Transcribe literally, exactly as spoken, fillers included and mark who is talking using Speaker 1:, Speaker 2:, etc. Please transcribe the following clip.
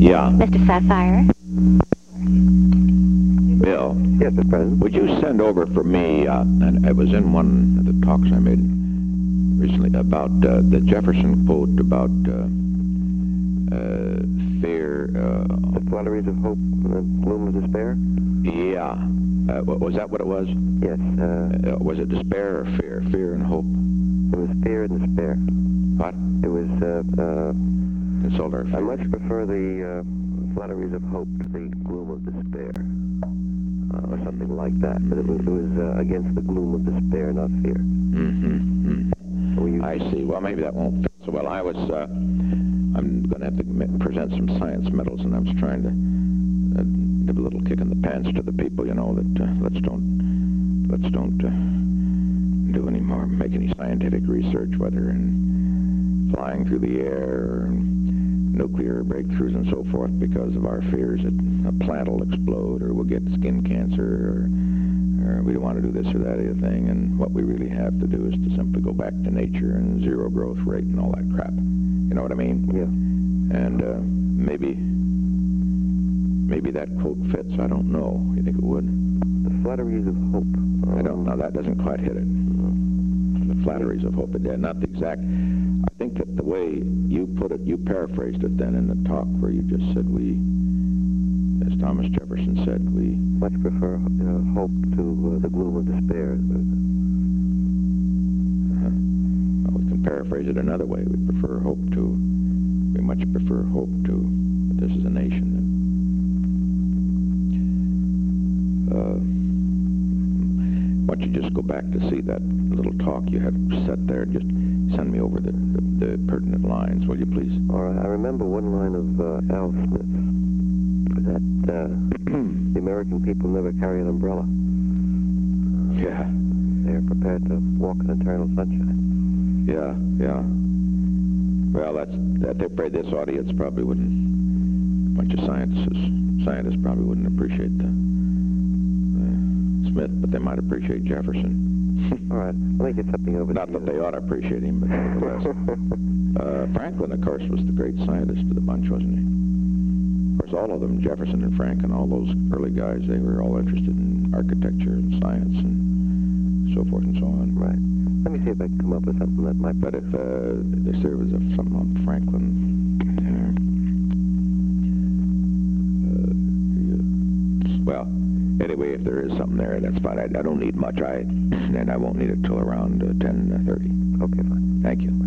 Speaker 1: Yeah.
Speaker 2: Mister Sapphire.
Speaker 1: Bill.
Speaker 3: Yes, Mister President.
Speaker 1: Would you send over for me, uh, and it was in one of the talks I made recently, about uh, the Jefferson quote about uh, uh, fear. Uh,
Speaker 3: the flatteries of hope and the gloom of despair?
Speaker 1: Yeah. Uh, was that what it was?
Speaker 3: Yes. Uh,
Speaker 1: uh, was it despair or fear? Fear and hope?
Speaker 3: It was fear and despair.
Speaker 1: What?
Speaker 3: It was, uh, uh...
Speaker 1: Consult our fear.
Speaker 3: I much prefer the uh, flatteries of hope to the gloom of despair. Uh, or something like that. But it was, it was uh, against the gloom of despair, not fear.
Speaker 1: Mm-hmm. mm-hmm. I see. Well, maybe that won't fit so well. I was, uh, I'm going to have to present some science medals, and I was trying to uh, give a little kick in the pants to the people, you know, that uh, let's don't, let's don't uh, do any more, make any scientific research, whether in flying through the air or nuclear breakthroughs and so forth, because of our fears that a plant will explode or we'll get skin cancer, or, or we don't want to do this or that other thing. And what we really have to do is to simply go back to nature and zero growth rate and all that crap. You know what I mean?
Speaker 3: Yeah.
Speaker 1: And uh, maybe, maybe that quote fits. I don't know. You think it would?
Speaker 3: The flatteries of hope. Um,
Speaker 1: I don't know. That doesn't quite hit it. The flatteries of hope. It did. Not the exact. I think that the way you put it, you paraphrased it then in the talk where you just said we, as Thomas Jefferson said, we
Speaker 3: much prefer uh, hope to uh, the gloom of despair.
Speaker 1: Uh, well, we can paraphrase it another way. We prefer hope to, we much prefer hope to, but this is a nation that, uh, why don't you just go back to see that little talk you had set there, just send me over the, the, the pertinent lines, will you please?
Speaker 3: All right. I remember one line of uh, Al Smith, that uh, the American people never carry an umbrella. Uh,
Speaker 1: yeah.
Speaker 3: They're prepared to walk in eternal sunshine.
Speaker 1: Yeah, yeah. Well, that's, that, they, this audience probably wouldn't, a bunch of scientists, scientists probably wouldn't appreciate the, uh, Smith, but they might appreciate Jefferson.
Speaker 3: All right, let me get something over
Speaker 1: Not
Speaker 3: to
Speaker 1: that
Speaker 3: you.
Speaker 1: they ought to appreciate him, but nevertheless. uh, Franklin, of course, was the great scientist of the bunch, wasn't he? Of course, all of them, Jefferson and Franklin, all those early guys, they were all interested in architecture and science and so forth and so on.
Speaker 3: Right. Let me see if I can come up with something that might...
Speaker 1: But if uh, there was a, something on Franklin... Uh, well... Anyway, if there is something there, that's fine. I, I don't need much. I and I won't need it till around uh, ten thirty.
Speaker 3: Okay, fine.
Speaker 1: Thank you.